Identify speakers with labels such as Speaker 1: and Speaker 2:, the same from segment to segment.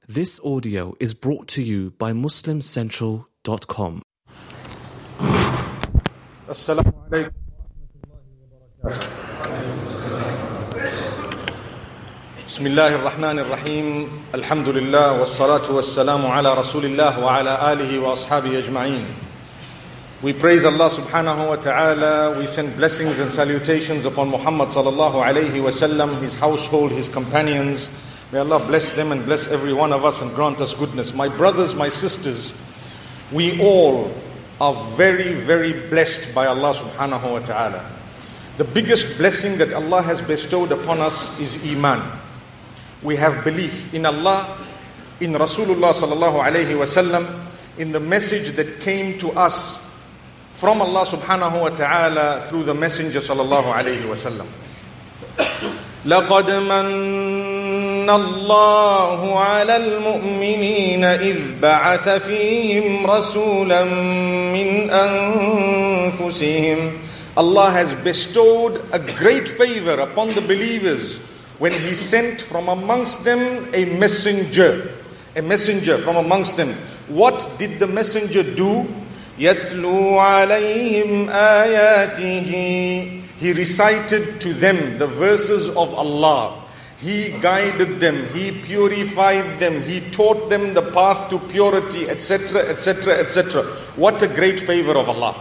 Speaker 1: This audio is brought to you by MuslimCentral.com.
Speaker 2: Assalamu alaikum. Bismillahir Rahmanir Rahim. Alhamdulillah wassalatu wassalamu ala Rasulillah wa ala alihi wa ashabihi ajma'in. We praise Allah subhanahu wa ta'ala. We send blessings and salutations upon Muhammad sallallahu alayhi wa sallam, his household, his companions. May Allah bless them and bless every one of us and grant us goodness. My brothers, my sisters, we all are very, very blessed by Allah subhanahu wa ta'ala. The biggest blessing that Allah has bestowed upon us is Iman. We have belief in Allah, in Rasulullah sallallahu alayhi wa sallam, in the message that came to us from Allah subhanahu wa ta'ala through the Messenger sallallahu alayhi wa sallam. لَقَدْ مَنَّ اللَّهُ عَلَى الْمُؤْمِنِينَ إِذْ بَعَثَ فِيهِمْ رَسُولًا مِّنْ أَنفُسِهِمْ. Allah has bestowed a great favor upon the believers when He sent from amongst them a messenger from amongst them. What did the messenger do? يَتْلُو عَلَيْهِمْ آيَاتِهِ. He recited to them the verses of Allah. He guided them, He purified them, He taught them the path to purity, etc., etc., etc. What a great favor of Allah.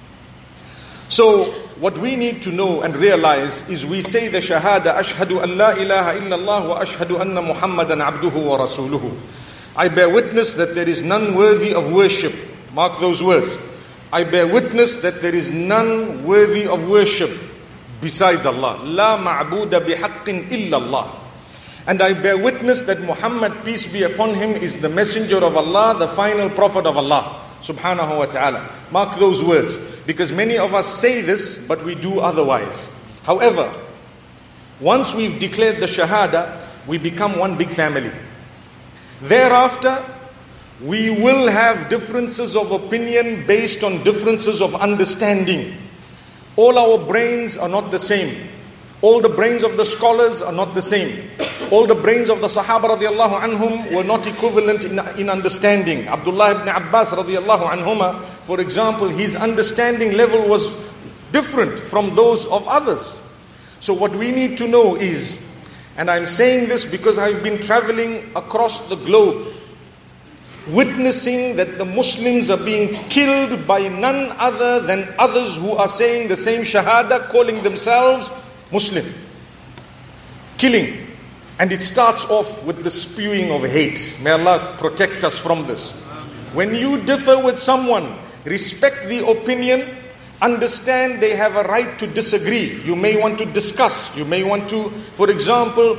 Speaker 2: So, what we need to know and realize is we say the Shahada, Ashhadu an la ilaha illallah wa ashhadu anna Muhammadan abduhu wa rasuluhu. I bear witness that there is none worthy of worship. Mark those words. I bear witness that there is none worthy of worship besides Allah. La ma'buda bihaqqin illallah. And I bear witness that Muhammad, peace be upon him, is the messenger of Allah, the final prophet of Allah subhanahu wa ta'ala. Mark those words, because many of us say this, but we do otherwise. However, once we've declared the Shahada, we become one big family. Thereafter, we will have differences of opinion based on differences of understanding. All our brains are not the same. All the brains of the scholars are not the same. All the brains of the Sahaba radiallahu anhum were not equivalent in understanding. Abdullah ibn Abbas radiallahu anhuma, for example, his understanding level was different from those of others. So what we need to know is, and I'm saying this because I've been traveling across the globe, witnessing that the Muslims are being killed by none other than others who are saying the same Shahada, calling themselves Muslim. Killing. And it starts off with the spewing of hate. May Allah protect us from this. When you differ with someone, respect the opinion, understand they have a right to disagree. You may want to discuss. You may want to, for example,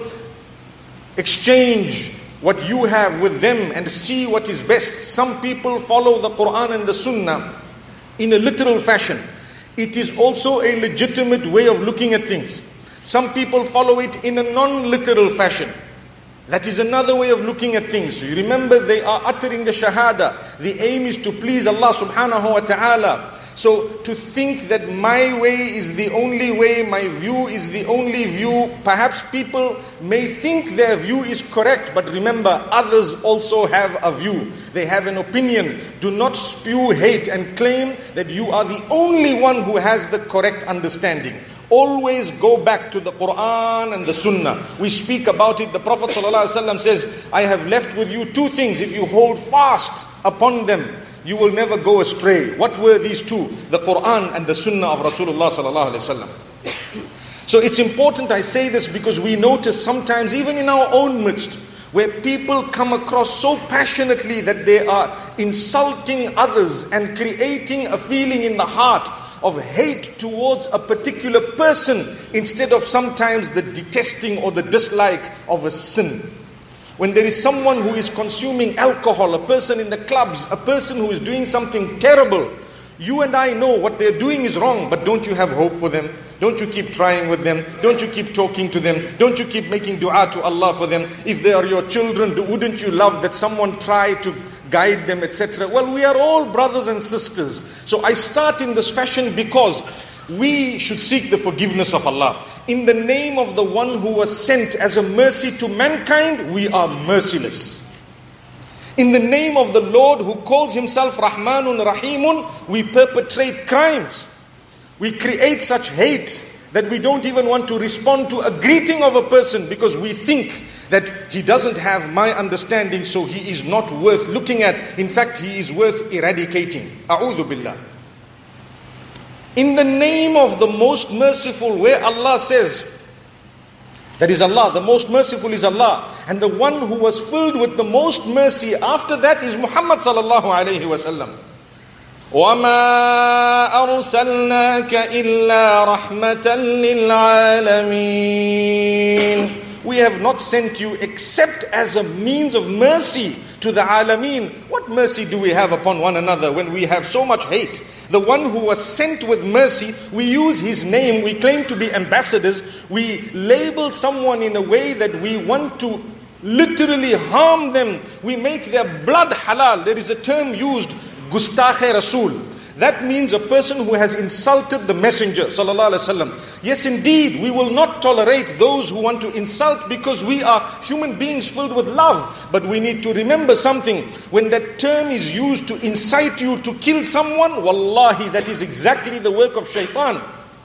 Speaker 2: exchange what you have with them and see what is best. Some people follow the Quran and the Sunnah in a literal fashion. It is also a legitimate way of looking at things. Some people follow it in a non-literal fashion. That is another way of looking at things. So you remember, they are uttering the Shahada. The aim is to please Allah subhanahu wa ta'ala. So to think that my way is the only way, my view is the only view, perhaps people may think their view is correct, but remember, others also have a view. They have an opinion. Do not spew hate and claim that you are the only one who has the correct understanding. Always go back to the Quran and the Sunnah. We speak about it. The Prophet ﷺ says, I have left with you two things. If you hold fast upon them, you will never go astray. What were these two? The Quran and the Sunnah of Rasulullah ﷺ. So it's important I say this because we notice sometimes even in our own midst where people come across so passionately that they are insulting others and creating a feeling in the heart of hate towards a particular person instead of sometimes the detesting or the dislike of a sin. When there is someone who is consuming alcohol, a person in the clubs, a person who is doing something terrible, you and I know what they're doing is wrong, but don't you have hope for them? Don't you keep trying with them? Don't you keep talking to them? Don't you keep making dua to Allah for them? If they are your children, wouldn't you love that someone try to guide them, etc.? Well, we are all brothers and sisters. So I start in this fashion because we should seek the forgiveness of Allah. In the name of the one who was sent as a mercy to mankind, we are merciless. In the name of the Lord who calls himself Rahmanun Rahimun, we perpetrate crimes. We create such hate that we don't even want to respond to a greeting of a person because we think that he doesn't have my understanding, so he is not worth looking at. In fact, he is worth eradicating. A'udhu billah. In the name of the most merciful, where Allah says, that is Allah, the most merciful is Allah, and the one who was filled with the most mercy after that is Muhammad sallallahu alayhi wasallam. وَمَا أَرْسَلْنَاكَ إِلَّا رَحْمَةً لِلْعَالَمِينَ. We have not sent you except as a means of mercy to the alameen. What mercy do we have upon one another when we have so much hate? The one who was sent with mercy, we use his name, we claim to be ambassadors, we label someone in a way that we want to literally harm them. We make their blood halal. There is a term used, Gustakhe Rasul. That means a person who has insulted the Messenger sallallahu alaihi wasallam. Yes, indeed, we will not tolerate those who want to insult because we are human beings filled with love. But we need to remember something. When that term is used to incite you to kill someone, wallahi, that is exactly the work of shaitan.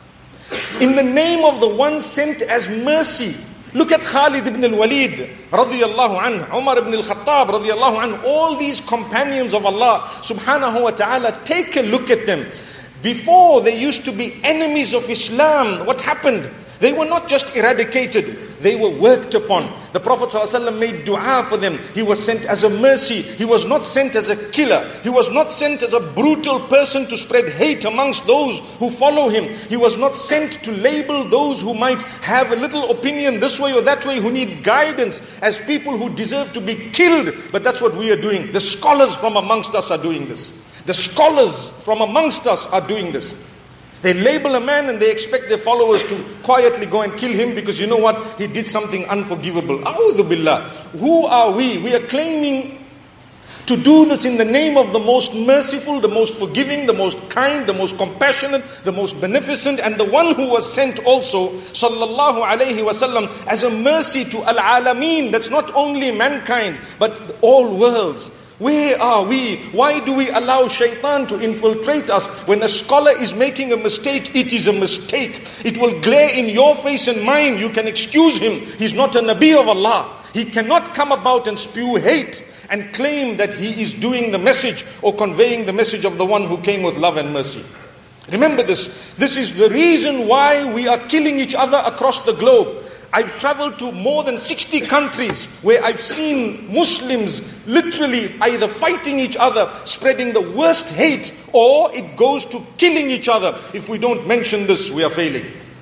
Speaker 2: In the name of the one sent as mercy. Look at Khalid ibn al-Walid radiyallahu anhu, Umar ibn al-Khattab radiyallahu anhu, all these companions of Allah subhanahu wa ta'ala, take a look at them. Before they used to be enemies of Islam. What happened? They were not just eradicated, they were worked upon. The Prophet ﷺ made dua for them. He was sent as a mercy. He was not sent as a killer. He was not sent as a brutal person to spread hate amongst those who follow him. He was not sent to label those who might have a little opinion this way or that way, who need guidance, as people who deserve to be killed. But that's what we are doing. The scholars from amongst us are doing this. The scholars from amongst us are doing this. They label a man and they expect their followers to quietly go and kill him because you know what? He did something unforgivable. A'udhu billah. Who are we? We are claiming to do this in the name of the most merciful, the most forgiving, the most kind, the most compassionate, the most beneficent, and the one who was sent also, sallallahu alayhi wasallam, as a mercy to al-alameen. That's not only mankind, but all worlds. Where are we? Why do we allow shaitan to infiltrate us? When a scholar is making a mistake, it is a mistake. It will glare in your face and mine. You can excuse him. He's not a Nabi of Allah. He cannot come about and spew hate and claim that he is doing the message or conveying the message of the one who came with love and mercy. Remember this. This is the reason why we are killing each other across the globe. I've traveled to more than 60 countries where I've seen Muslims literally either fighting each other, spreading the worst hate, or it goes to killing each other. If we don't mention this, we are failing.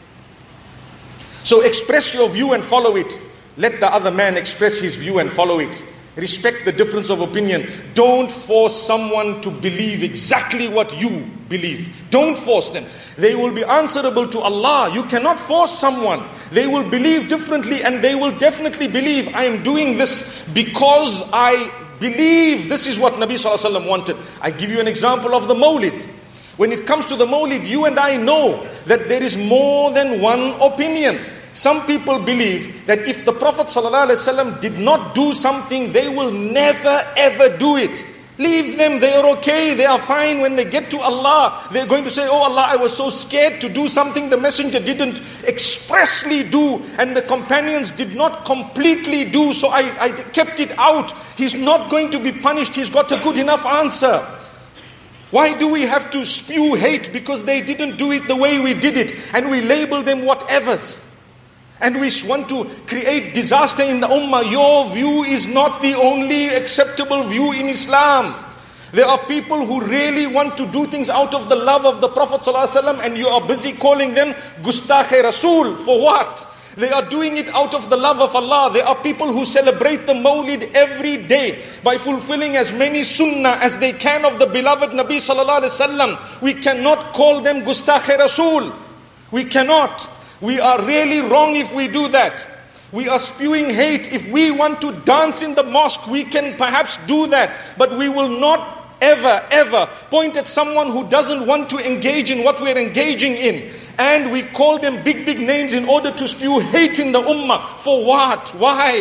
Speaker 2: So express your view and follow it. Let the other man express his view and follow it. Respect the difference of opinion. Don't force someone to believe exactly what you believe. Don't force them. They will be answerable to Allah. You cannot force someone. They will believe differently and they will definitely believe, I am doing this because I believe this is what Nabi Sallallahu Alaihi Wasallam wanted. I give you an example of the Mawlid. When it comes to the Mawlid, you and I know that there is more than one opinion. Some people believe that if the Prophet ﷺ did not do something, they will never ever do it. Leave them, they are okay, they are fine. When they get to Allah, they're going to say, oh Allah, I was so scared to do something the messenger didn't expressly do, and the companions did not completely do, so I kept it out. He's not going to be punished, he's got a good enough answer. Why do we have to spew hate? Because they didn't do it the way we did it, and we label them whatevers. And we want to create disaster in the ummah. Your view is not the only acceptable view in Islam. There are people who really want to do things out of the love of the Prophet ﷺ, and you are busy calling them Gustakhe Rasul. For what? They are doing it out of the love of Allah. There are people who celebrate the Mawlid every day by fulfilling as many sunnah as they can of the beloved Nabi Sallallahu Alaihi Wasallam. We cannot call them Gustakhe Rasul. We cannot. We are really wrong if we do that. We are spewing hate. If we want to dance in the mosque, we can perhaps do that. But we will not ever point at someone who doesn't want to engage in what we're engaging in. And we call them big names in order to spew hate in the ummah. For what? Why?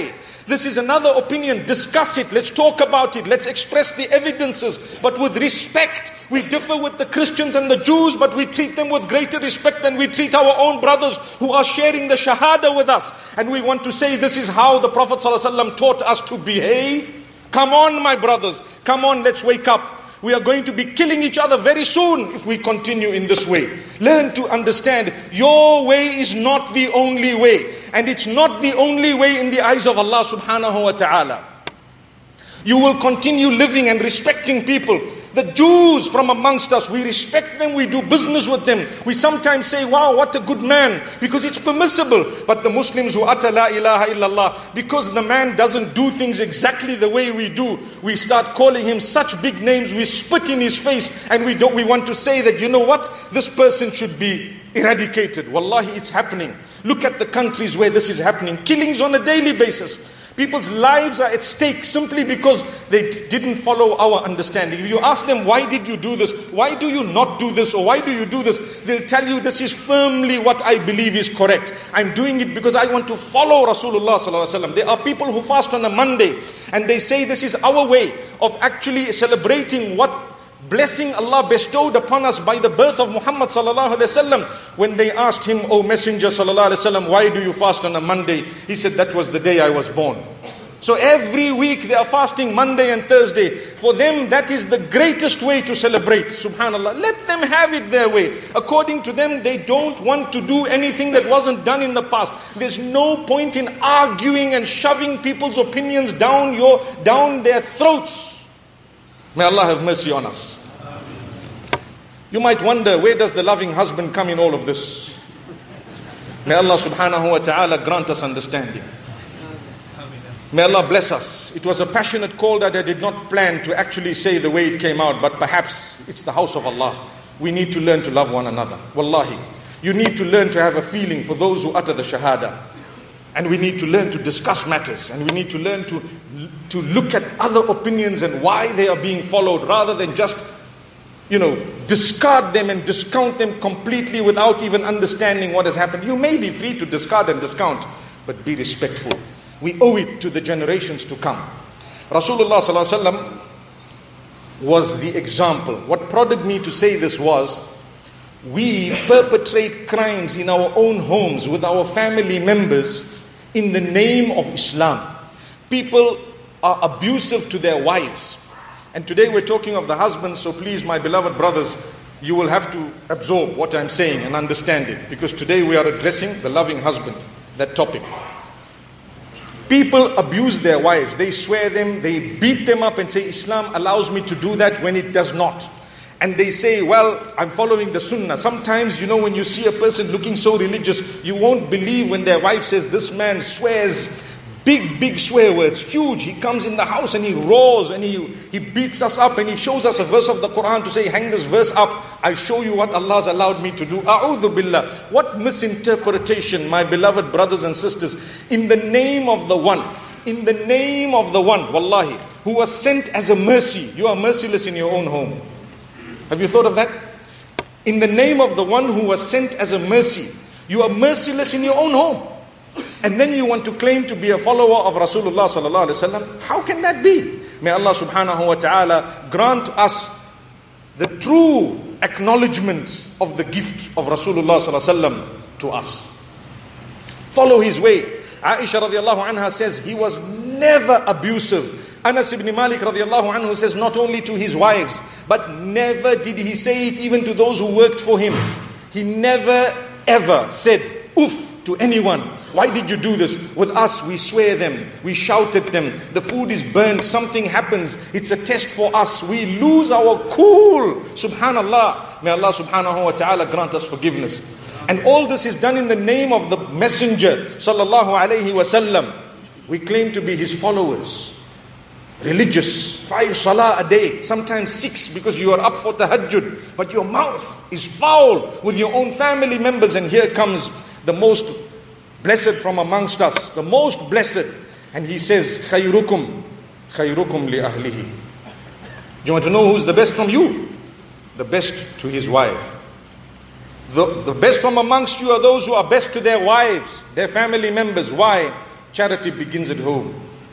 Speaker 2: This is another opinion. Discuss it. Let's talk about it. Let's express the evidences, but with respect. We differ with the Christians and the Jews, but we treat them with greater respect than we treat our own brothers who are sharing the Shahada with us. And we want to say this is how the Prophet ﷺ taught us to behave. Come on, my brothers. Come on, let's wake up. We are going to be killing each other very soon if we continue in this way. Learn to understand your way is not the only way. And it's not the only way in the eyes of Allah subhanahu wa ta'ala. You will continue living and respecting people. The Jews from amongst us, we respect them, we do business with them. We sometimes say, wow, what a good man, because it's permissible. But the Muslims who utter la ilaha illallah, because the man doesn't do things exactly the way we do, we start calling him such big names, we spit in his face, and we want to say that, you know what, this person should be eradicated. Wallahi, it's happening. Look at the countries where this is happening. Killings on a daily basis. People's lives are at stake simply because they didn't follow our understanding. If you ask them, why did you do this? Why do you not do this? Or why do you do this? They'll tell you, this is firmly what I believe is correct. I'm doing it because I want to follow Rasulullah sallallahu alaihi wasallam. There are people who fast on a Monday and they say this is our way of actually celebrating what blessing Allah bestowed upon us by the birth of Muhammad sallallahu alaihi wasallam. When they asked him, O Messenger sallallahu alaihi wasallam, why do you fast on a Monday? He said, that was the day I was born. So every week they are fasting Monday and Thursday. For them, that is the greatest way to celebrate. Subhanallah. Let them have it their way. According to them, they don't want to do anything that wasn't done in the past. There's no point in arguing and shoving people's opinions down their throats. May Allah have mercy on us. You might wonder, where does the loving husband come in all of this? May Allah subhanahu wa ta'ala grant us understanding. May Allah bless us. It was a passionate call that I did not plan to actually say the way it came out, but perhaps it's the house of Allah. We need to learn to love one another. Wallahi. You need to learn to have a feeling for those who utter the Shahada. And we need to learn to discuss matters. And we need to learn to look at other opinions and why they are being followed, rather than just, discard them and discount them completely without even understanding what has happened. You may be free to discard and discount, but be respectful. We owe it to the generations to come. Rasulullah sallallahu alaihi wasallam was the example. What prodded me to say this was, we perpetrate crimes in our own homes with our family members in the name of Islam. People are abusive to their wives. And today we're talking of the husbands, so please, my beloved brothers, you will have to absorb what I'm saying and understand it. Because today we are addressing the loving husband, that topic. People abuse their wives. They swear them, they beat them up and say, Islam allows me to do that, when it does not. And they say, well, I'm following the sunnah. Sometimes, when you see a person looking so religious, you won't believe when their wife says, this man swears big swear words, huge. He comes in the house and he roars and he beats us up and he shows us a verse of the Quran to say, hang this verse up. I show you what Allah's allowed me to do. A'udhu billah. What misinterpretation, my beloved brothers and sisters. In the name of the one, wallahi, who was sent as a mercy. You are merciless in your own home. Have you thought of that? In the name of the one who was sent as a mercy, you are merciless in your own home. And then you want to claim to be a follower of Rasulullah sallallahu alaihi wasallam. How can that be? May Allah subhanahu wa ta'ala grant us the true acknowledgement of the gift of Rasulullah sallallahu alaihi wasallam to us. Follow his way. Aisha radiallahu anha says he was never abusive. Anas ibn Malik radiallahu anhu says not only to his wives, but never did he say it even to those who worked for him. He never ever said oof to anyone. Why did you do this? With us, we swear them, we shout at them, the food is burnt, something happens, it's a test for us, we lose our cool. Subhanallah. May Allah subhanahu wa ta'ala grant us forgiveness. And all this is done in the name of the Messenger sallallahu alayhi wasallam. We claim to be his followers. Religious, 5 salah a day, sometimes 6 because you are up for tahajjud, but your mouth is foul with your own family members. And here comes the most blessed from amongst us, the most blessed, and he says, khayrukum li ahlihi. Do you want to know who's the best from you? The best to his wife. The best from amongst you are those who are best to their wives, their family members. Why? Charity begins at home.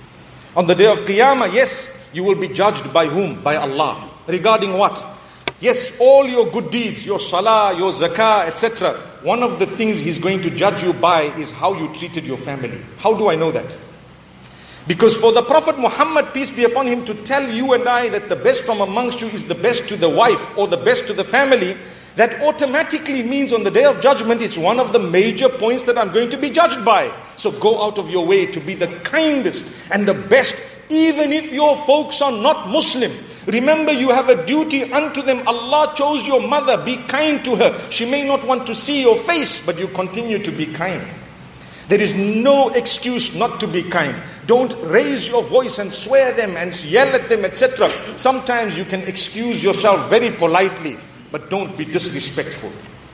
Speaker 2: On the day of Qiyamah, yes, you will be judged by whom? By Allah. Regarding what? Yes, all your good deeds, your salah, your zakah, etc. One of the things He's going to judge you by is how you treated your family. How do I know that? Because for the Prophet Muhammad, peace be upon him, to tell you and I that the best from amongst you is the best to the wife or the best to the family, that automatically means on the day of judgment, it's one of the major points that I'm going to be judged by. So go out of your way to be the kindest and the best, even if your folks are not Muslim. Remember, you have a duty unto them. Allah chose your mother. Be kind to her. She may not want to see your face, but you continue to be kind. There is no excuse not to be kind. Don't raise your voice and swear them and yell at them, etc. Sometimes you can excuse yourself very politely, but don't be disrespectful.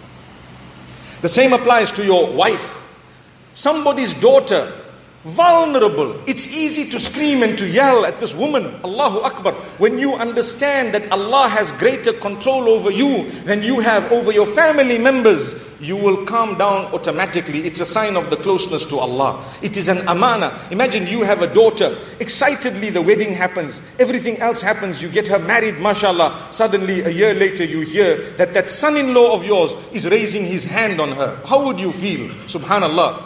Speaker 2: The same applies to your wife. Somebody's daughter, vulnerable. It's easy to scream and to yell at this woman. Allahu Akbar. When you understand that Allah has greater control over you than you have over your family members, you will calm down automatically. It's a sign of the closeness to Allah. It is an amana. Imagine you have a daughter. Excitedly the wedding happens. Everything else happens. You get her married, mashallah. Suddenly a year later you hear that that son-in-law of yours is raising his hand on her. How would you feel? Subhanallah.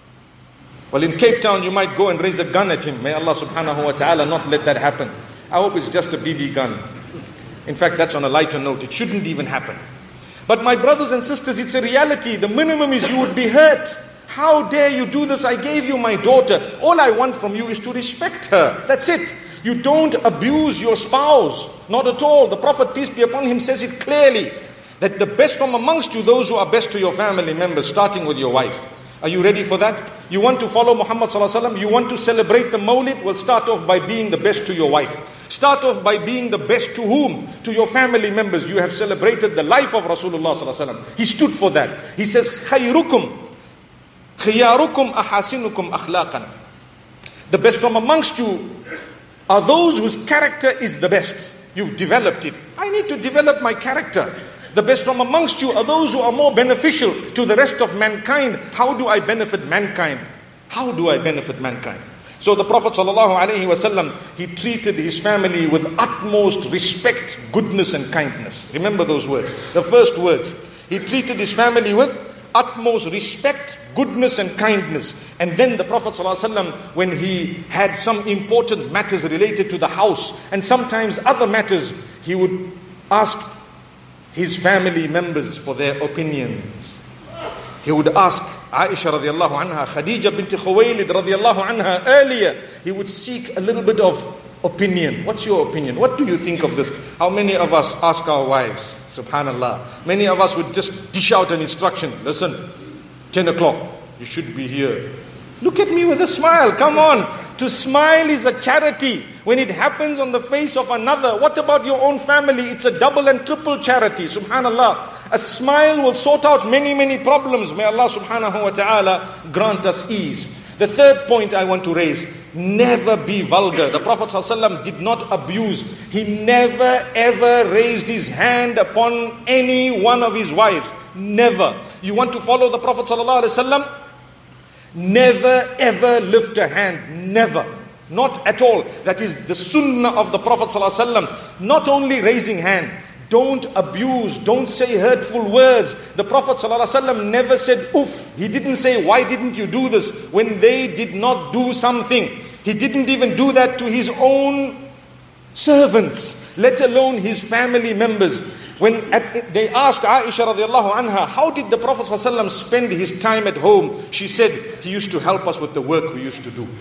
Speaker 2: Well, in Cape Town you might go and raise a gun at him. May Allah subhanahu wa ta'ala not let that happen. I hope it's just a BB gun. In fact, that's on a lighter note. It shouldn't even happen. But my brothers and sisters, it's a reality. The minimum is you would be hurt. How dare you do this? I gave you my daughter. All I want from you is to respect her. That's it. You don't abuse your spouse. Not at all. The Prophet, peace be upon him, says it clearly. That the best from amongst you, those who are best to your family members, starting with your wife. Are you ready for that? You want to follow Muhammad sallallahu alaihi wasallam? You want to celebrate the Mawlid? Well, start off by being the best to your wife. Start off by being the best to whom? To your family members. You have celebrated the life of Rasulullah sallallahu alaihi wasallam. He stood for that. He says, "Khayrukum, khiyarukum, ahasinukum akhlaqan." The best from amongst you are those whose character is the best. You've developed it. I need to develop my character. The best from amongst you are those who are more beneficial to the rest of mankind. How do I benefit mankind? How do I benefit mankind? So the Prophet ﷺ, he treated his family with utmost respect, goodness and kindness. Remember those words. The first words. He treated his family with utmost respect, goodness and kindness. And then the Prophet ﷺ, when he had some important matters related to the house and sometimes other matters, he would ask his family members for their opinions. He would ask Aisha radiallahu anha, Khadija bint Khuwaylid radiallahu anha earlier. He would seek a little bit of opinion. What's your opinion? What do you think of this? How many of us ask our wives? Subhanallah. Many of us would just dish out an instruction. Listen, 10 o'clock, you should be here. Look at me with a smile. Come on. To smile is a charity. When it happens on the face of another, what about your own family? It's a double and triple charity. Subhanallah. A smile will sort out many, many problems. May Allah subhanahu wa ta'ala grant us ease. The third point I want to raise, never be vulgar. The Prophet ﷺ did not abuse. He never ever raised his hand upon any one of his wives. Never. You want to follow the Prophet ﷺ? Never ever lift a hand. Never. Not at all. That is the sunnah of the Prophet ﷺ. Not only raising hand. Don't abuse. Don't say hurtful words. The Prophet ﷺ never said oof. He didn't say, why didn't you do this? When they did not do something. He didn't even do that to his own servants, let alone his family members. When they asked Aisha radiallahu anha, how did the Prophet ﷺ spend his time at home? She said, he used to help us with the work we used to do.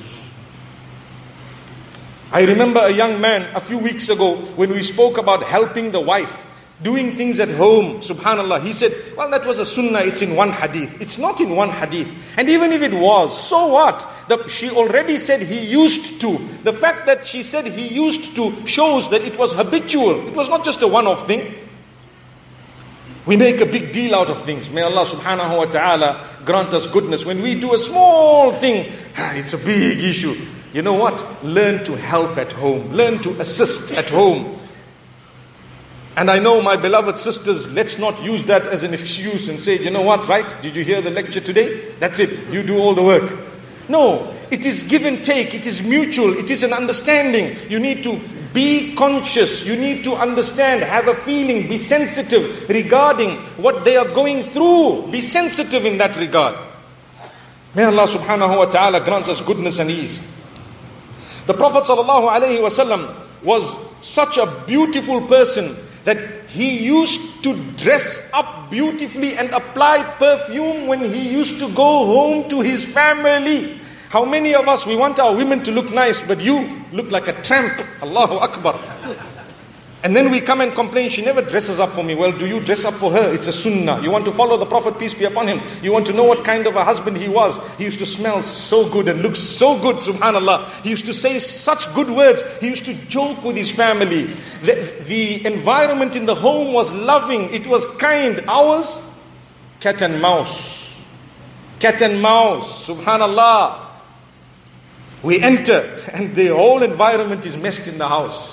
Speaker 2: I remember a young man a few weeks ago when we spoke about helping the wife, doing things at home, subhanallah. He said, well, that was a sunnah, it's in one hadith. It's not in one hadith. And even if it was, so what? She already said he used to. The fact that she said he used to shows that it was habitual. It was not just a one-off thing. We make a big deal out of things. May Allah subhanahu wa ta'ala grant us goodness. When we do a small thing, it's a big issue. You know what? Learn to help at home. Learn to assist at home. And I know my beloved sisters, let's not use that as an excuse and say, you know what, right? Did you hear the lecture today? That's it. You do all the work. No. It is give and take. It is mutual. It is an understanding. You need to be conscious. You need to understand, have a feeling, be sensitive regarding what they are going through. Be sensitive in that regard. May Allah subhanahu wa ta'ala grant us goodness and ease. The Prophet sallallahu alaihi wasallam was such a beautiful person that he used to dress up beautifully and apply perfume when he used to go home to his family. How many of us, we want our women to look nice, but you look like a tramp. Allahu Akbar. And then we come and complain, she never dresses up for me. Well, do you dress up for her? It's a sunnah. You want to follow the Prophet, peace be upon him. You want to know what kind of a husband he was. He used to smell so good and look so good, subhanallah. He used to say such good words. He used to joke with his family. The environment in the home was loving. It was kind. Ours, cat and mouse. Cat and mouse, subhanallah. We enter and the whole environment is messed in the house.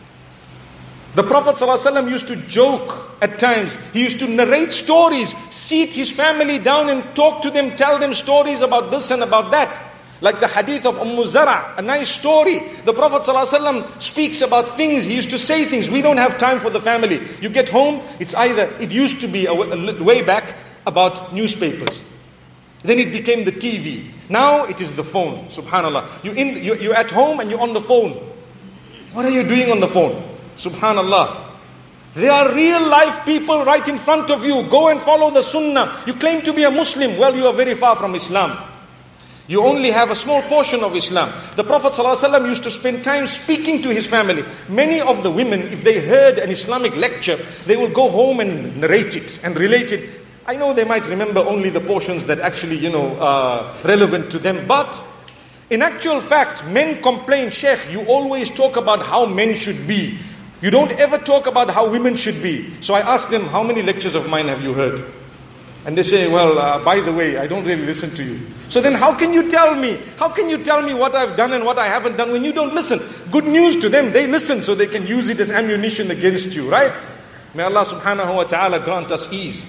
Speaker 2: The Prophet ﷺ used to joke at times. He used to narrate stories, seat his family down and talk to them, tell them stories about this and about that. Like the hadith of Zara, a nice story. The Prophet ﷺ speaks about things. He used to say things. We don't have time for the family. You get home, it used to be a way back about newspapers. Then it became the TV. Now it is the phone. Subhanallah. You're at home and you're on the phone. What are you doing on the phone? Subhanallah. There are real life people right in front of you. Go and follow the sunnah. You claim to be a Muslim. Well, you are very far from Islam. You only have a small portion of Islam. The Prophet ﷺ used to spend time speaking to his family. Many of the women, if they heard an Islamic lecture, they will go home and narrate it and relate it. I know they might remember only the portions that actually, are relevant to them. But in actual fact, men complain, Sheikh, you always talk about how men should be. You don't ever talk about how women should be. So I ask them, how many lectures of mine have you heard? And they say, well, by the way, I don't really listen to you. So then how can you tell me? How can you tell me what I've done and what I haven't done when you don't listen? Good news to them, they listen so they can use it as ammunition against you, right? May Allah subhanahu wa ta'ala grant us ease.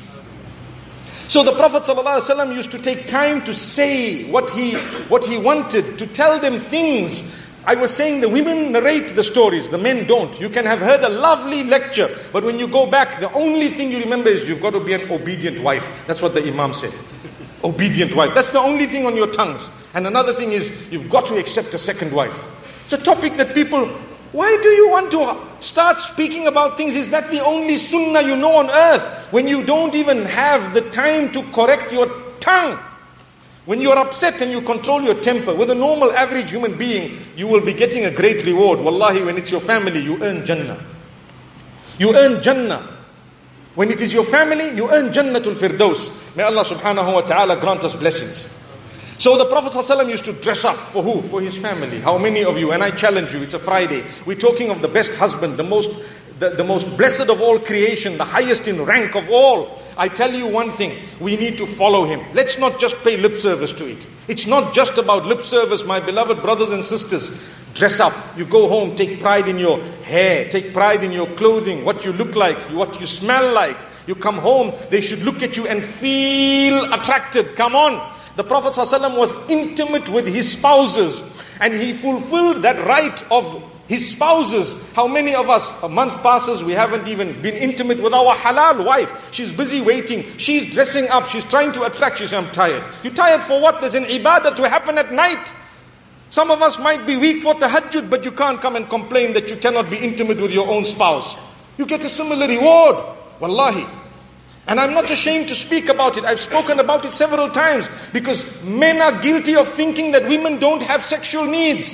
Speaker 2: So the Prophet ﷺ used to take time to say what he wanted, to tell them things. I was saying the women narrate the stories, the men don't. You can have heard a lovely lecture, but when you go back, the only thing you remember is you've got to be an obedient wife. That's what the Imam said. Obedient wife. That's the only thing on your tongues. And another thing is, you've got to accept a second wife. It's a topic that people, why do you want to start speaking about things? Is that the only sunnah you know on earth? When you don't even have the time to correct your tongue. When you are upset and you control your temper, with a normal average human being, you will be getting a great reward. Wallahi, when it's your family, you earn Jannah. You earn Jannah. When it is your family, you earn Jannatul Firdaus. May Allah subhanahu wa ta'ala grant us blessings. So the Prophet ﷺ used to dress up for who? For his family. How many of you, and I challenge you, it's a Friday, we're talking of the best husband, the most blessed of all creation, the highest in rank of all. I tell you one thing, we need to follow him. Let's not just pay lip service to it. It's not just about lip service, my beloved brothers and sisters. Dress up. You go home, take pride in your hair, take pride in your clothing, what you look like, what you smell like. You come home, they should look at you and feel attracted. Come on. The Prophet ﷺ was intimate with his spouses, and he fulfilled that right of his spouses. How many of us, a month passes, we haven't even been intimate with our halal wife. She's busy waiting. She's dressing up. She's trying to attract you. She says, I'm tired. You tired for what? There's an ibadah to happen at night. Some of us might be weak for tahajjud, but you can't come and complain that you cannot be intimate with your own spouse. You get a similar reward. Wallahi. And I'm not ashamed to speak about it. I've spoken about it several times, because men are guilty of thinking that women don't have sexual needs.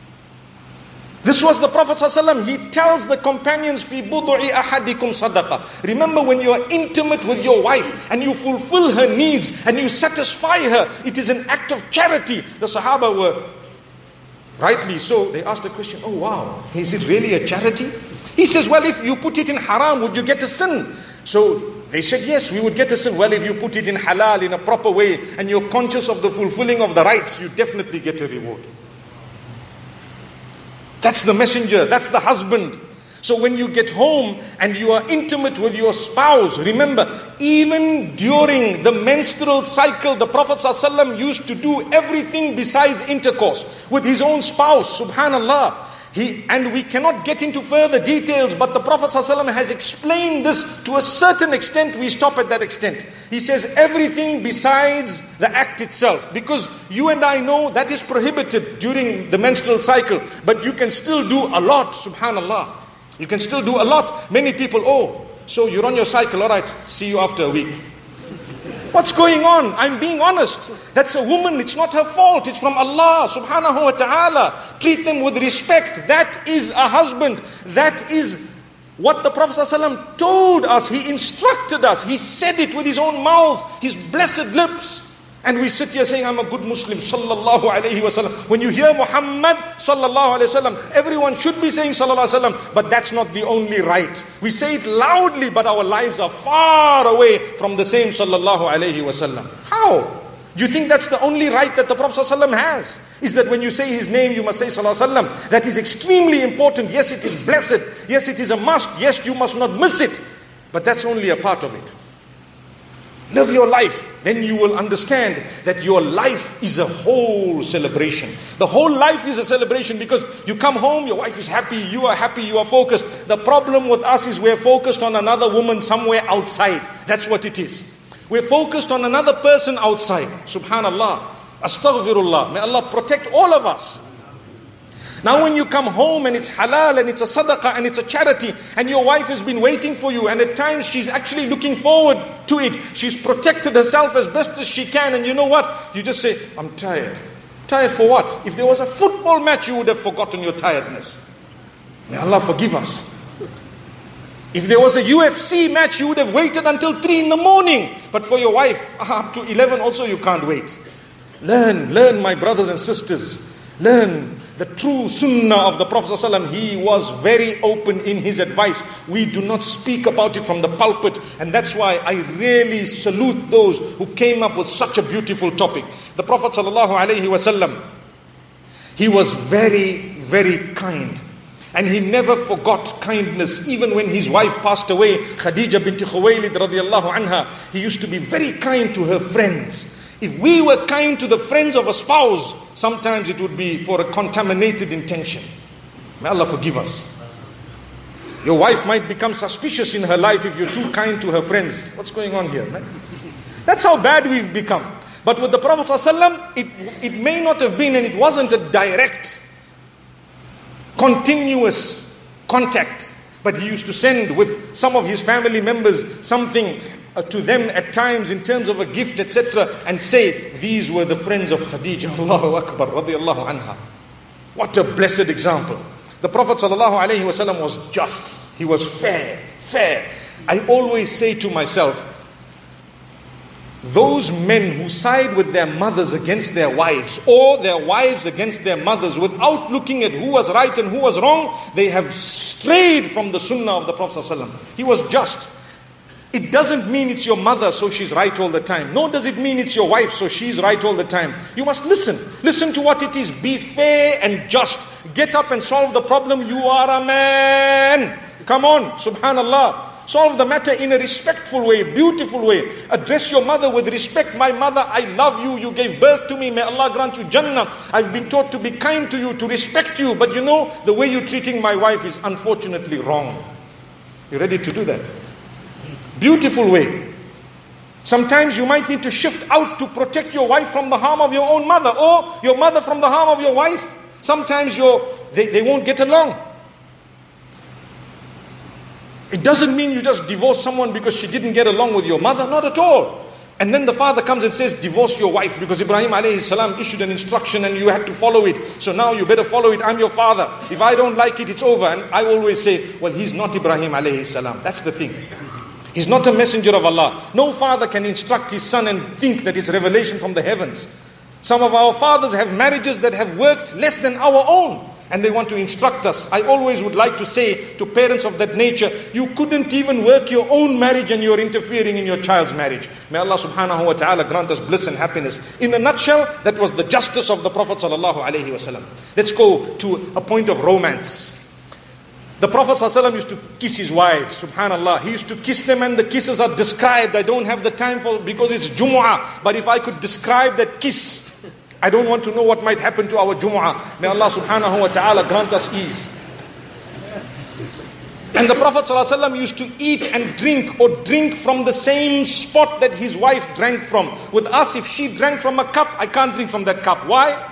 Speaker 2: This was the Prophet ﷺ. He tells the companions, "Fi budu'i ahadikum sadaqa." Remember, when you are intimate with your wife and you fulfill her needs and you satisfy her, it is an act of charity. The Sahaba were rightly so. They asked the question, "Oh wow, is it really a charity?" He says, "Well, if you put it in haram, would you get a sin?" So they said, "Yes, we would get a sin." Well, if you put it in halal in a proper way and you're conscious of the fulfilling of the rights, you definitely get a reward. That's the messenger, that's the husband. So when you get home and you are intimate with your spouse, remember, even during the menstrual cycle, the Prophet ﷺ used to do everything besides intercourse with his own spouse, subhanallah. And we cannot get into further details, but the Prophet ﷺ has explained this to a certain extent. We stop at that extent. He says everything besides the act itself, because you and I know that is prohibited during the menstrual cycle, but you can still do a lot, subhanallah. You can still do a lot. Many people, so you're on your cycle, alright, see you after a week. What's going on? I'm being honest. That's a woman, it's not her fault. It's from Allah subhanahu wa ta'ala. Treat them with respect. That is a husband. That is what the Prophet ﷺ told us. He instructed us. He said it with his own mouth, his blessed lips. And we sit here saying, I'm a good Muslim, sallallahu alayhi wasallam. When you hear Muhammad, sallallahu alayhi wasallam, everyone should be saying sallallahu alayhi wasallam, but that's not the only right. We say it loudly, but our lives are far away from the same sallallahu alayhi wasallam. How? Do you think that's the only right that the Prophet ﷺ has? Is that when you say his name, you must say sallallahu alayhi wasallam? That is extremely important. Yes, it is blessed. Yes, it is a must. Yes, you must not miss it. But that's only a part of it. Live your life, then you will understand that your life is a whole celebration. The whole life is a celebration because you come home, your wife is happy, you are focused. The problem with us is we're focused on another woman somewhere outside. That's what it is. We're focused on another person outside. Subhanallah. Astaghfirullah. May Allah protect all of us. Now when you come home and it's halal and it's a sadaqah and it's a charity and your wife has been waiting for you and at times she's actually looking forward to it. She's protected herself as best as she can, and you know what? You just say, I'm tired. Tired for what? If there was a football match, you would have forgotten your tiredness. May Allah forgive us. If there was a UFC match, you would have waited until 3 in the morning. But for your wife, up to 11 also you can't wait. Learn my brothers and sisters. Learn the true sunnah of the Prophet ﷺ. He was very open in his advice. We do not speak about it from the pulpit, and that's why I really salute those who came up with such a beautiful topic. The Prophet ﷺ, he was very, very kind. And he never forgot kindness. Even when his wife passed away, Khadija bint Khuwaylid radiallahu anha, he used to be very kind to her friends. If we were kind to the friends of a spouse, sometimes it would be for a contaminated intention. May Allah forgive us. Your wife might become suspicious in her life if you're too kind to her friends. What's going on here, man? That's how bad we've become. But with the Prophet ﷺ, it may not have been, and it wasn't a direct, continuous contact. But he used to send with some of his family members something to them at times in terms of a gift, etc. and say, these were the friends of Khadija. Allahu Akbar, radiallahu anha. What a blessed example. The Prophet ﷺ was just. He was fair. I always say to myself, those men who side with their mothers against their wives, or their wives against their mothers, without looking at who was right and who was wrong, they have strayed from the sunnah of the Prophet ﷺ. He was just. It doesn't mean it's your mother, so she's right all the time. Nor does it mean it's your wife, so she's right all the time. You must listen. Listen to what it is. Be fair and just. Get up and solve the problem. You are a man. Come on, subhanallah. Solve the matter in a respectful way, beautiful way. Address your mother with respect. My mother, I love you. You gave birth to me. May Allah grant you Jannah. I've been taught to be kind to you, to respect you. But you know, the way you're treating my wife is unfortunately wrong. You ready to do that? Beautiful way. Sometimes you might need to shift out to protect your wife from the harm of your own mother, or your mother from the harm of your wife. Sometimes they won't get along. It doesn't mean you just divorce someone because she didn't get along with your mother. Not at all. And then the father comes and says, divorce your wife because Ibrahim alayhi salam issued an instruction and you had to follow it. So now you better follow it. I'm your father. If I don't like it, it's over. And I always say, well, he's not Ibrahim alayhi salam. That's the thing. He's not a messenger of Allah. No father can instruct his son and think that it's revelation from the heavens. Some of our fathers have marriages that have worked less than our own, and they want to instruct us. I always would like to say to parents of that nature, you couldn't even work your own marriage and you're interfering in your child's marriage. May Allah subhanahu wa ta'ala grant us bliss and happiness. In a nutshell, that was the justice of the Prophet sallallahu alaihi wasallam. Let's go to a point of romance. The Prophet ﷺ used to kiss his wives, subhanallah. He used to kiss them and the kisses are described. I don't have the time for because it's Jumu'ah. But if I could describe that kiss, I don't want to know what might happen to our Jumu'ah. May Allah subhanahu wa ta'ala grant us ease. And the Prophet ﷺ used to eat and drink or drink from the same spot that his wife drank from. With us, if she drank from a cup, I can't drink from that cup. Why?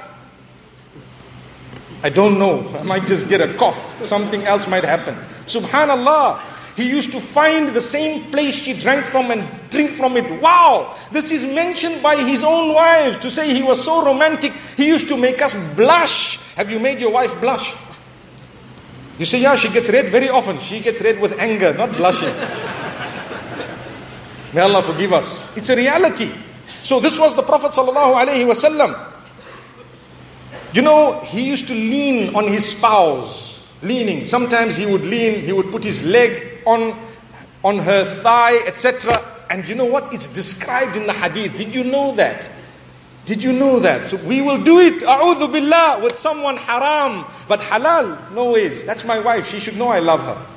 Speaker 2: I don't know. I might just get a cough. Something else might happen. Subhanallah. He used to find the same place she drank from and drink from it. Wow! This is mentioned by his own wife to say he was so romantic. He used to make us blush. Have you made your wife blush? You say, yeah, she gets red very often. She gets red with anger, not blushing. May Allah forgive us. It's a reality. So this was the Prophet sallallahu alaihi wasallam. You know, he used to lean on his spouse. Leaning. Sometimes he would lean, he would put his leg on her thigh, etc. And you know what? It's described in the hadith. Did you know that? Did you know that? So we will do it, a'udhu billah, with someone haram. But halal, no ways. That's my wife. She should know I love her.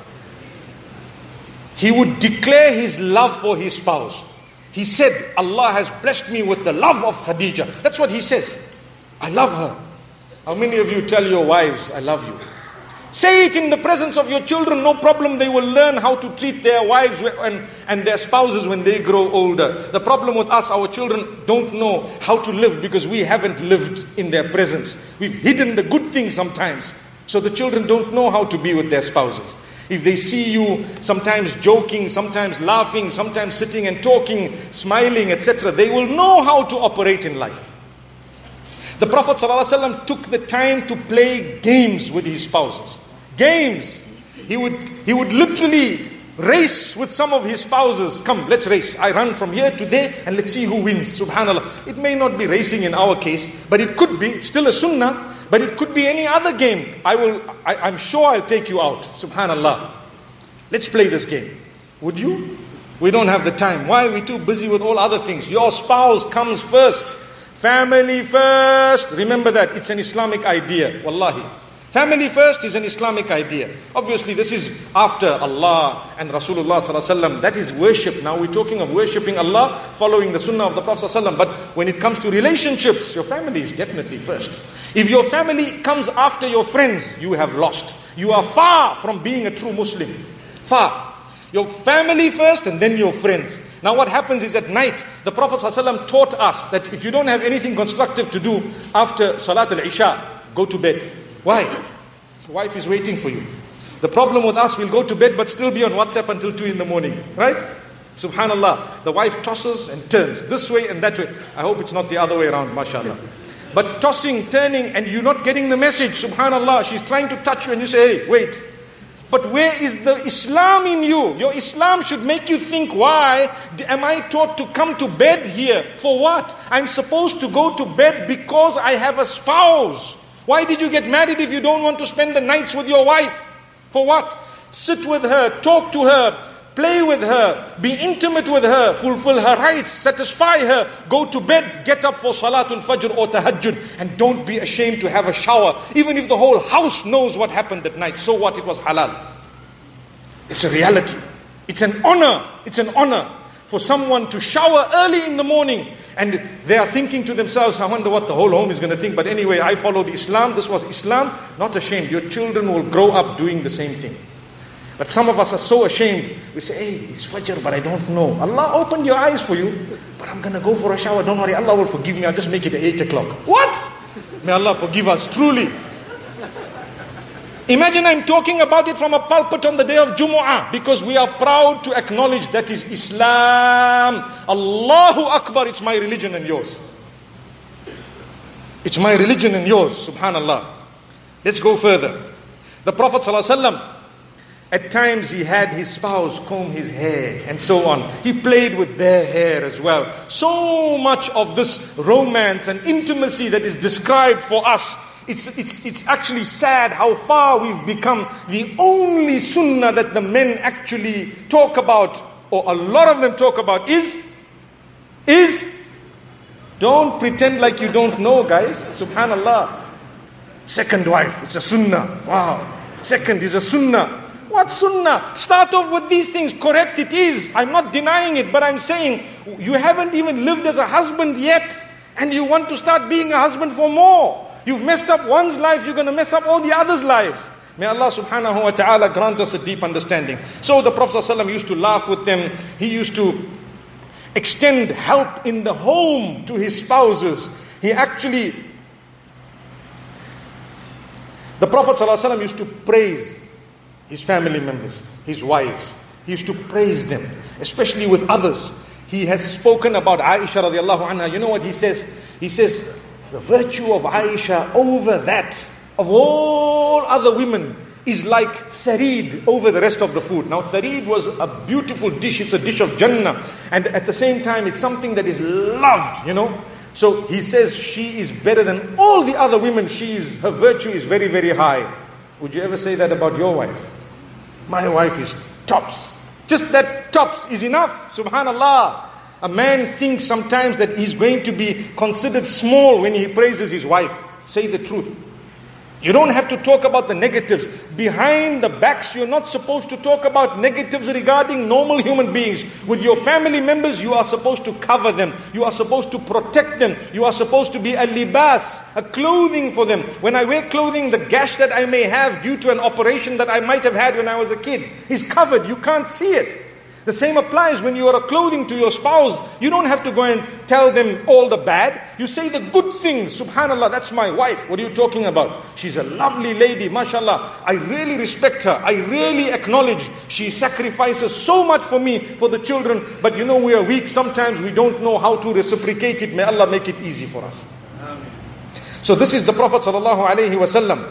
Speaker 2: He would declare his love for his spouse. He said, Allah has blessed me with the love of Khadija. That's what he says. I love her. How many of you tell your wives, I love you? Say it in the presence of your children, no problem. They will learn how to treat their wives and their spouses when they grow older. The problem with us, our children don't know how to live because we haven't lived in their presence. We've hidden the good things sometimes. So the children don't know how to be with their spouses. If they see you sometimes joking, sometimes laughing, sometimes sitting and talking, smiling, etc., they will know how to operate in life. The Prophet ﷺ took the time to play games with his spouses. Games. He would literally race with some of his spouses. Come, let's race. I run from here to there and let's see who wins. Subhanallah. It may not be racing in our case, but it could be. It's still a sunnah, but it could be any other game. I'm sure I'll take you out. Subhanallah. Let's play this game. Would you? We don't have the time. Why are we too busy with all other things? Your spouse comes first. Family first. Remember that. It's an Islamic idea. Wallahi. Family first is an Islamic idea. Obviously, this is after Allah and Rasulullah sallallahu alaihi wasallam. That is worship. Now we're talking of worshipping Allah, following the sunnah of the Prophet sallallahu alaihi wasallam. But when it comes to relationships, your family is definitely first. If your family comes after your friends, you have lost. You are far from being a true Muslim. Far. Your family first and then your friends. Now what happens is at night, the Prophet ﷺ taught us that if you don't have anything constructive to do after Salat al-Isha, go to bed. Why? Your wife is waiting for you. The problem with us, we'll go to bed but still be on WhatsApp until 2 in the morning. Right? Subhanallah. The wife tosses and turns this way and that way. I hope it's not the other way around, mashallah. But tossing, turning, and you're not getting the message. Subhanallah. She's trying to touch you and you say, hey, wait. But where is the Islam in you? Your Islam should make you think, why am I taught to come to bed here? For what? I'm supposed to go to bed because I have a spouse. Why did you get married if you don't want to spend the nights with your wife? For what? Sit with her, talk to her, play with her, be intimate with her, fulfill her rights, satisfy her, go to bed, get up for Salatul Fajr or Tahajjud, and don't be ashamed to have a shower. Even if the whole house knows what happened that night, so what? It was halal. It's a reality. It's an honor. It's an honor for someone to shower early in the morning and they are thinking to themselves, I wonder what the whole home is going to think. But anyway, I followed Islam. This was Islam. Not ashamed. Your children will grow up doing the same thing. But some of us are so ashamed. We say, hey, it's Fajr, but I don't know. Allah opened your eyes for you. But I'm going to go for a shower. Don't worry, Allah will forgive me. I'll just make it at 8 o'clock. What? May Allah forgive us, truly. Imagine I'm talking about it from a pulpit on the day of Jumu'ah. Because we are proud to acknowledge that is Islam. Allahu Akbar, it's my religion and yours. It's my religion and yours, subhanallah. Let's go further. The Prophet ﷺ, at times he had his spouse comb his hair and so on. He played with their hair as well. So much of this romance and intimacy that is described for us, it's actually sad how far we've become. The only sunnah that the men actually talk about, or a lot of them talk about, is don't pretend like you don't know, guys. Subhanallah. Second wife, it's a sunnah. Wow. Second is a sunnah. What sunnah? Start off with these things. Correct, it is. I'm not denying it, but I'm saying you haven't even lived as a husband yet, and you want to start being a husband for more. You've messed up one's life, you're going to mess up all the others' lives. May Allah subhanahu wa ta'ala grant us a deep understanding. So the Prophet ﷺ used to laugh with them. He used to extend help in the home to his spouses. The Prophet ﷺ used to praise his family members, his wives. He used to praise them, especially with others. He has spoken about Aisha radiallahu anha. You know what he says? He says, the virtue of Aisha over that of all other women is like tharid over the rest of the food. Now tharid was a beautiful dish. It's a dish of Jannah. And at the same time, it's something that is loved, you know. So he says she is better than all the other women. Her virtue is very, very high. Would you ever say that about your wife? My wife is tops. Just that tops is enough. Subhanallah. A man thinks sometimes that he's going to be considered small when he praises his wife. Say the truth. You don't have to talk about the negatives. Behind the backs, you're not supposed to talk about negatives regarding normal human beings. With your family members, you are supposed to cover them. You are supposed to protect them. You are supposed to be a libas, a clothing for them. When I wear clothing, the gash that I may have due to an operation that I might have had when I was a kid is covered. You can't see it. The same applies when you are a clothing to your spouse. You don't have to go and tell them all the bad. You say the good things. Subhanallah, that's my wife. What are you talking about? She's a lovely lady, mashallah. I really respect her. I really acknowledge she sacrifices so much for me, for the children. But you know, we are weak. Sometimes we don't know how to reciprocate it. May Allah make it easy for us. Amen. So this is the Prophet sallallahu alaihi wasallam.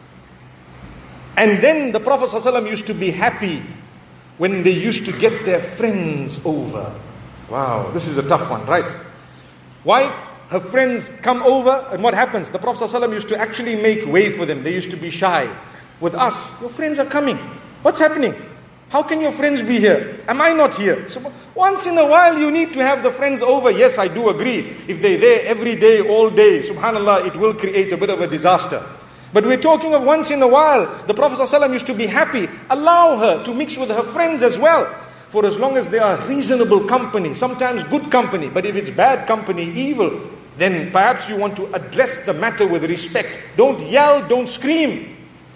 Speaker 2: And then the Prophet sallallahu alaihi wasallam used to be happy when they used to get their friends over. Wow, this is a tough one, right? Wife, her friends come over, and what happens? The Prophet ﷺ used to actually make way for them. They used to be shy. With us, your friends are coming. What's happening? How can your friends be here? Am I not here? So once in a while you need to have the friends over. Yes, I do agree. If they're there every day, all day, subhanallah, it will create a bit of a disaster. But we're talking of once in a while. The Prophet ﷺ used to be happy. Allow her to mix with her friends as well. For as long as they are reasonable company, sometimes good company. But if it's bad company, evil, then perhaps you want to address the matter with respect. Don't yell, don't scream.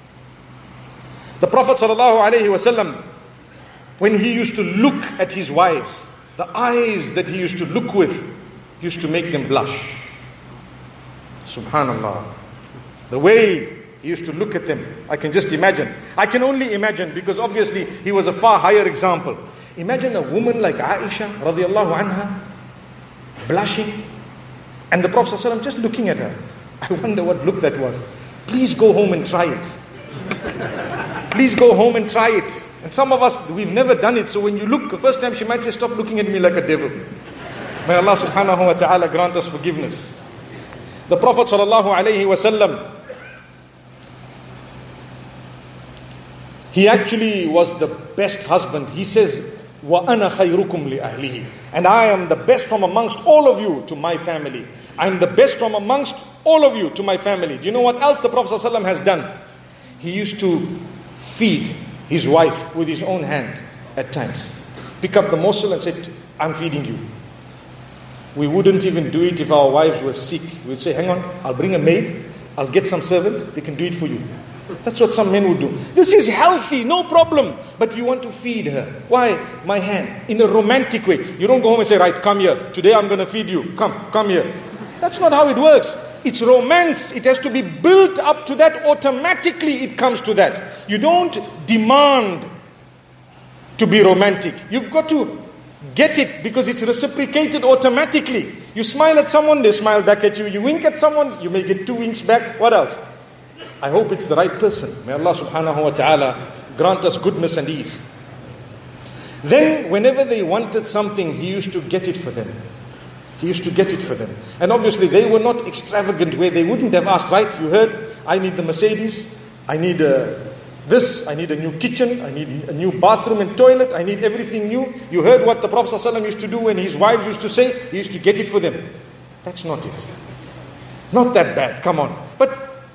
Speaker 2: The Prophet ﷺ, when he used to look at his wives, the eyes that he used to look with, used to make them blush. Subhanallah. The way he used to look at them, I can just imagine. I can only imagine, because obviously he was a far higher example. Imagine a woman like Aisha radiallahu anha blushing, and the Prophet ﷺ just looking at her. I wonder what look that was. Please go home and try it. Please go home and try it. And some of us, we've never done it. So when you look, the first time she might say, stop looking at me like a devil. May Allah subhanahu wa ta'ala grant us forgiveness. The Prophet sallallahu alayhi wa sallam, he actually was the best husband. He says, وَأَنَا خَيْرُكُمْ لِأَهْلِهِ. And I am the best from amongst all of you to my family. I am the best from amongst all of you to my family. Do you know what else the Prophet ﷺ has done? He used to feed his wife with his own hand at times. Pick up the morsel and say, I'm feeding you. We wouldn't even do it if our wives were sick. We'd say, hang on, I'll bring a maid, I'll get some servant, they can do it for you. That's what some men would do. This is healthy, no problem. But you want to feed her. Why? My hand. In a romantic way. You don't go home and say, right, come here. Today I'm going to feed you. Come here. That's not how it works. It's romance. It has to be built up to that. Automatically it comes to that. You don't demand to be romantic. You've got to get it because it's reciprocated automatically. You smile at someone, they smile back at you. You wink at someone, you may get 2 winks back. What else? I hope it's the right person. May Allah subhanahu wa ta'ala grant us goodness and ease. Then whenever they wanted something, he used to get it for them. He used to get it for them. And obviously they were not extravagant where they wouldn't have asked, right, you heard, I need the Mercedes, I need this, I need a new kitchen, I need a new bathroom and toilet, I need everything new. You heard what the Prophet ﷺ used to do when his wives used to say, he used to get it for them. That's not it. Not that bad, come on. But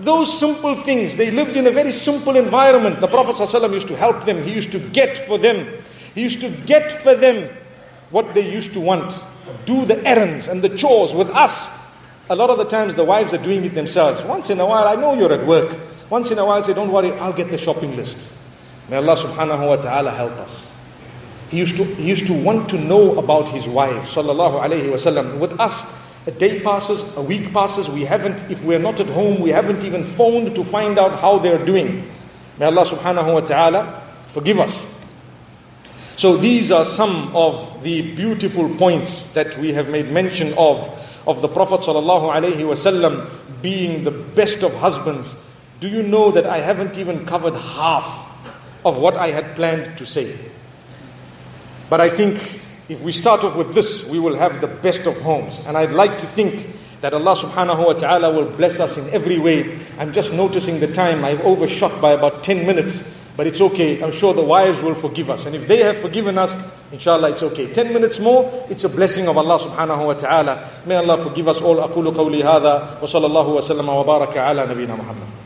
Speaker 2: Those simple things, they lived in a very simple environment. The Prophet ﷺ used to help them. He used to get for them. He used to get for them what they used to want. Do the errands and the chores. With us, a lot of the times the wives are doing it themselves. Once in a while, I know you're at work. Once in a while, say, don't worry, I'll get the shopping list. May Allah subhanahu wa ta'ala help us. He used to want to know about his wife, sallallahu alayhi wa sallam. With us, a day passes, a week passes, if we're not at home, we haven't even phoned to find out how they're doing. May Allah subhanahu wa ta'ala forgive us. So these are some of the beautiful points that we have made mention of the Prophet sallallahu alayhi wa sallam being the best of husbands. Do you know that I haven't even covered half of what I had planned to say? But I think if we start off with this, we will have the best of homes. And I'd like to think that Allah subhanahu wa ta'ala will bless us in every way. I'm just noticing the time. I've overshot by about 10 minutes. But it's okay. I'm sure the wives will forgive us. And if they have forgiven us, inshallah, it's okay. 10 minutes more, it's a blessing of Allah subhanahu wa ta'ala. May Allah forgive us all. أقول قولي هذا وصلى الله وسلم وبارك على نبينا محمد.